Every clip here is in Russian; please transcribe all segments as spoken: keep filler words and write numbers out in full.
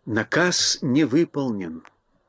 Наказ не выполнен.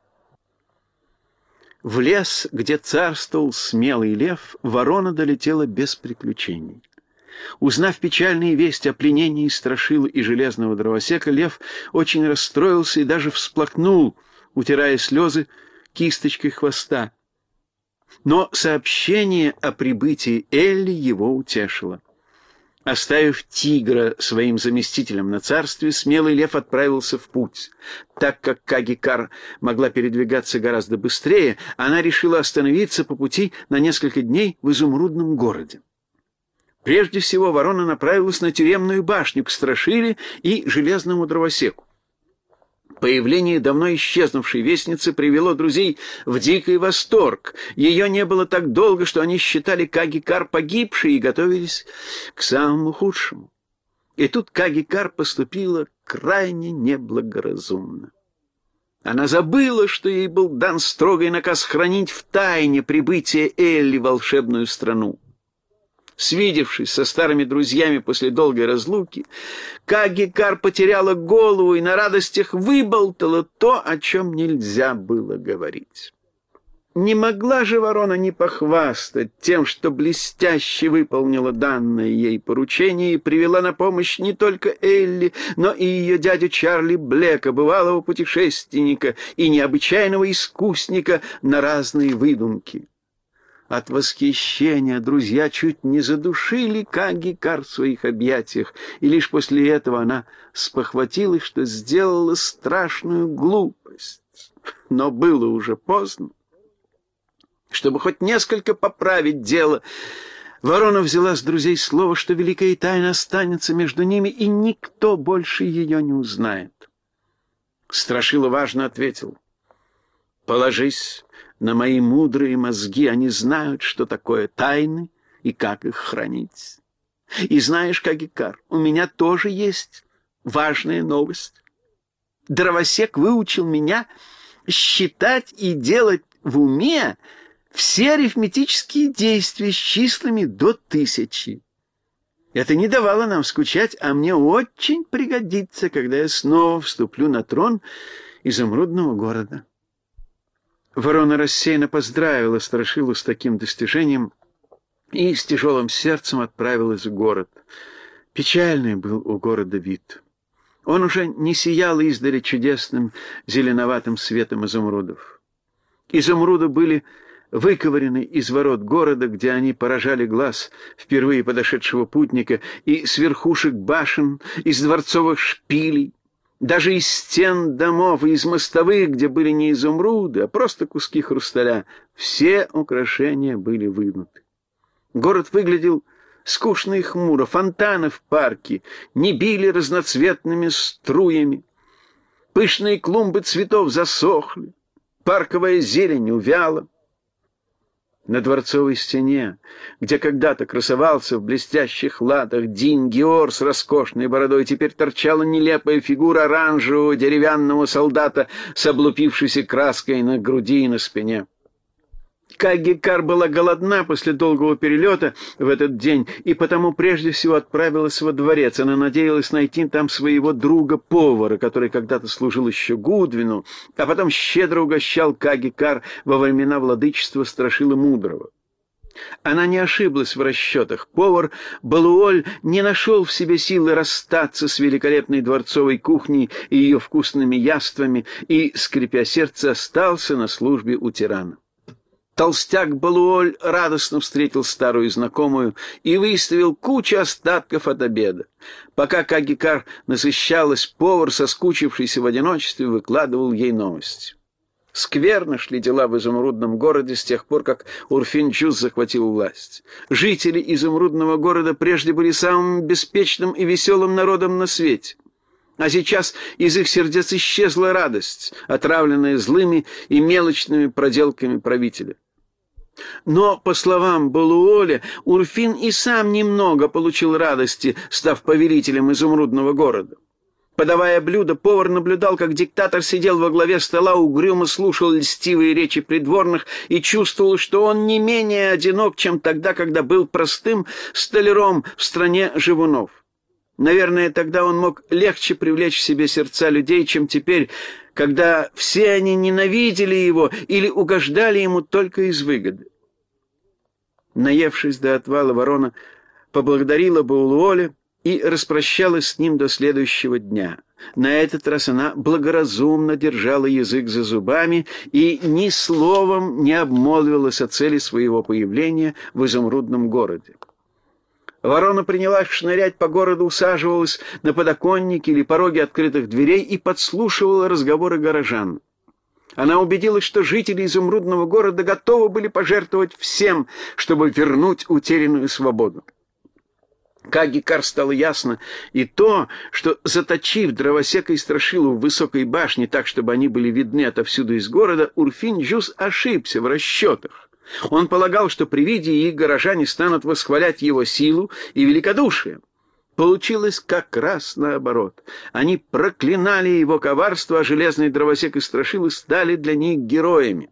В лес, где царствовал смелый лев, ворона долетела без приключений. Узнав печальные вести о пленении Страшилы и железного дровосека, лев очень расстроился и даже всплакнул, утирая слезы кисточкой хвоста. Но сообщение о прибытии Элли его утешило. Оставив тигра своим заместителем на царстве, смелый лев отправился в путь. Так как Каги-Кар могла передвигаться гораздо быстрее, она решила остановиться по пути на несколько дней в изумрудном городе. Прежде всего ворона направилась на тюремную башню к Страшиле и железному дровосеку. Появление давно исчезнувшей вестницы привело друзей в дикий восторг. Ее не было так долго, что они считали Каги-Кар погибшей и готовились к самому худшему. И тут Каги-Кар поступила крайне неблагоразумно. Она забыла, что ей был дан строгий наказ хранить в тайне прибытие Элли в волшебную страну. Свидевшись со старыми друзьями после долгой разлуки, Каги-Кар потеряла голову и на радостях выболтала то, о чем нельзя было говорить. Не могла же ворона не похвастать тем, что блестяще выполнила данное ей поручение и привела на помощь не только Элли, но и ее дядю Чарли Блека, бывалого путешественника и необычайного искусника на разные выдумки. От восхищения друзья чуть не задушили Каги-Кар в своих объятиях, и лишь после этого она спохватилась, что сделала страшную глупость. Но было уже поздно. Чтобы хоть несколько поправить дело, ворона взяла с друзей слово, что великая тайна останется между ними, и никто больше ее не узнает. Страшила важно ответил: «Положись на мои мудрые мозги, они знают, что такое тайны и как их хранить. И знаешь, Каги-Кар, у меня тоже есть важная новость. Дровосек выучил меня считать и делать в уме все арифметические действия с числами до тысячи. Это не давало нам скучать, а мне очень пригодится, когда я снова вступлю на трон изумрудного города». Ворона рассеянно поздравила Страшилу с таким достижением и с тяжелым сердцем отправилась в город. Печальный был у города вид. Он уже не сиял издали чудесным зеленоватым светом изумрудов. Изумруды были выковырены из ворот города, где они поражали глаз впервые подошедшего путника, и с верхушек башен, из дворцовых шпилей, даже из стен домов и из мостовых, где были не изумруды, а просто куски хрусталя, все украшения были вынуты. Город выглядел скучно и хмуро, фонтаны в парке не били разноцветными струями, пышные клумбы цветов засохли, парковая зелень увяла. На дворцовой стене, где когда-то красовался в блестящих латах Дин-Геор с роскошной бородой, теперь торчала нелепая фигура оранжевого деревянного солдата с облупившейся краской на груди и на спине. Каги-Кар была голодна после долгого перелета в этот день, и потому прежде всего отправилась во дворец. Она надеялась найти там своего друга-повара, который когда-то служил еще Гудвину, а потом щедро угощал Каги-Кар во времена владычества Страшилы Мудрого. Она не ошиблась в расчетах. Повар Балуоль не нашел в себе силы расстаться с великолепной дворцовой кухней и ее вкусными яствами и, скрипя сердце, остался на службе у тирана. Толстяк Балуоль радостно встретил старую знакомую и выставил кучу остатков от обеда. Пока Каги-Кар насыщалась, повар, соскучившийся в одиночестве, выкладывал ей новости. Скверно шли дела в изумрудном городе с тех пор, как Урфин-Джюс захватил власть. Жители изумрудного города прежде были самым беспечным и веселым народом на свете. А сейчас из их сердец исчезла радость, отравленная злыми и мелочными проделками правителя. Но, по словам Балуоля, Урфин и сам немного получил радости, став повелителем изумрудного города. Подавая блюдо, повар наблюдал, как диктатор сидел во главе стола, угрюмо слушал льстивые речи придворных и чувствовал, что он не менее одинок, чем тогда, когда был простым столяром в стране живунов. Наверное, тогда он мог легче привлечь к себе сердца людей, чем теперь, когда все они ненавидели его или угождали ему только из выгоды. Наевшись до отвала, ворона поблагодарила Баулуоля и распрощалась с ним до следующего дня. На этот раз она благоразумно держала язык за зубами и ни словом не обмолвилась о цели своего появления в изумрудном городе. Ворона принялась шнырять по городу, усаживалась на подоконники или пороги открытых дверей и подслушивала разговоры горожан. Она убедилась, что жители изумрудного города готовы были пожертвовать всем, чтобы вернуть утерянную свободу. Каги-Кар стало ясно и то, что, заточив дровосека и Страшилу в высокой башне так, чтобы они были видны отовсюду из города, Урфин-Джюс ошибся в расчетах. Он полагал, что при виде их горожане станут восхвалять его силу и великодушие. Получилось как раз наоборот. Они проклинали его коварство, а железный дровосек и Страшила стали для них героями.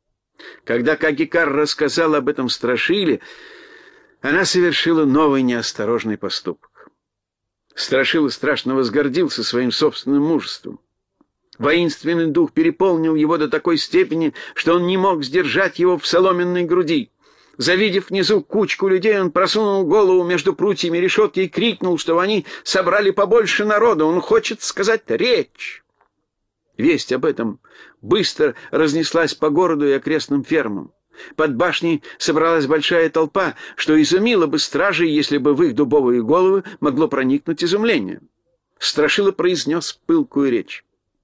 Когда Каги-Кар рассказал об этом Страшиле, она совершила новый неосторожный поступок. Страшила страшно возгордился своим собственным мужеством. Воинственный дух переполнил его до такой степени, что он не мог сдержать его в соломенной груди. Завидев внизу кучку людей, он просунул голову между прутьями решетки и крикнул, что они собрали побольше народа. Он хочет сказать речь. Весть об этом быстро разнеслась по городу и окрестным фермам. Под башней собралась большая толпа, что изумило бы стражей, если бы в их дубовые головы могло проникнуть изумление. Страшила произнес пылкую речь.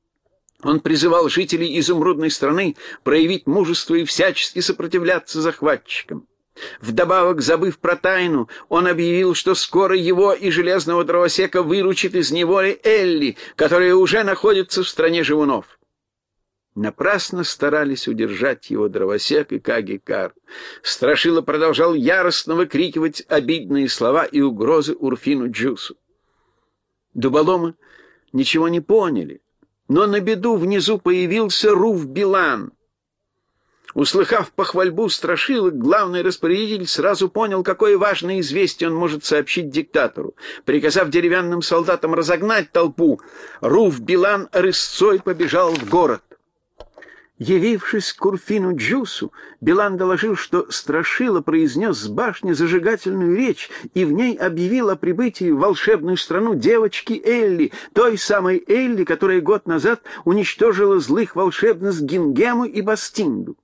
Он призывал жителей изумрудной страны проявить мужество и всячески сопротивляться захватчикам. Вдобавок, забыв про тайну, он объявил, что скоро его и железного дровосека выручит из неволи Элли, которая уже находится в стране живунов. Напрасно старались удержать его дровосек и Каги-Кар. Страшила продолжал яростно выкрикивать обидные слова и угрозы Урфину-Джюсу. Дуболомы ничего не поняли, но на беду внизу появился Руф-Билан. Услыхав похвальбу Страшилы, главный распорядитель сразу понял, какое важное известие он может сообщить диктатору. Приказав деревянным солдатам разогнать толпу, Руф-Билан рысцой побежал в город. Явившись к Урфину-Джюсу, Билан доложил, что Страшила произнес с башни зажигательную речь и в ней объявил о прибытии в волшебную страну девочки Элли, той самой Элли, которая год назад уничтожила злых волшебниц Гингему и Бастинду.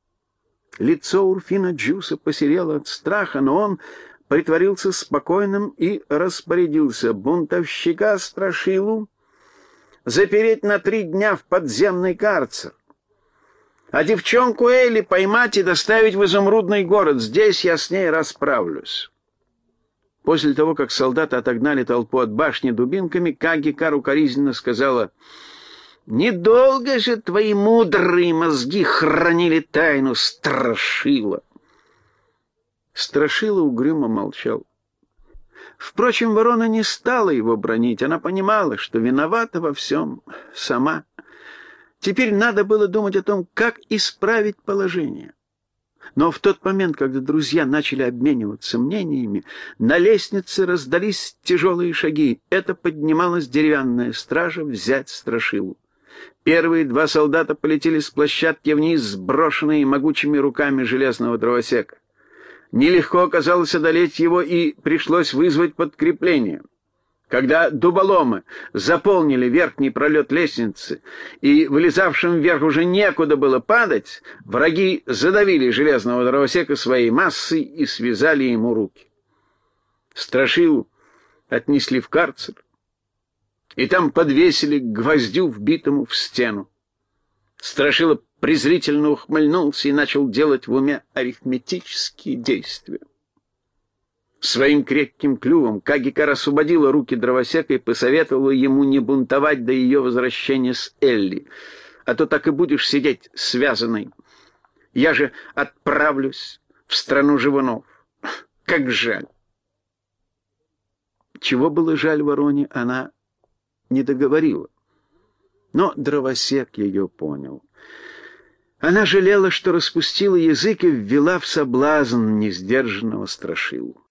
Лицо Урфина-Джюса посерело от страха, но он притворился спокойным и распорядился бунтовщика Страшилу запереть на три дня в подземный карцер, а девчонку Элли поймать и доставить в изумрудный город. Здесь я с ней расправлюсь. После того, как солдаты отогнали толпу от башни дубинками, Каги-Кар укоризненно сказала: «Недолго же твои мудрые мозги хранили тайну, Страшила». Страшила угрюмо молчал. Впрочем, ворона не стала его бранить. Она понимала, что виновата во всем сама. Теперь надо было думать о том, как исправить положение. Но в тот момент, когда друзья начали обмениваться мнениями, на лестнице раздались тяжелые шаги. Это поднималась деревянная стража взять Страшилу. Первые два солдата полетели с площадки вниз, сброшенные могучими руками железного дровосека. Нелегко оказалось одолеть его, и пришлось вызвать подкрепление. Когда дуболомы заполнили верхний пролет лестницы, и вылезавшим вверх уже некуда было падать, враги задавили железного дровосека своей массой и связали ему руки. Страшилу отнесли в карцер, и там подвесили к гвоздю, вбитому в стену. Страшила презрительно ухмыльнулся и начал делать в уме арифметические действия. Своим крепким клювом Каги-Кар освободила руки дровосека и посоветовала ему не бунтовать до ее возвращения с Элли, а то так и будешь сидеть связанной. Я же отправлюсь в страну живунов. Как жаль. Чего было жаль вороне, она не договорила. Но дровосек ее понял. Она жалела, что распустила язык и ввела в соблазн несдержанного Страшилу.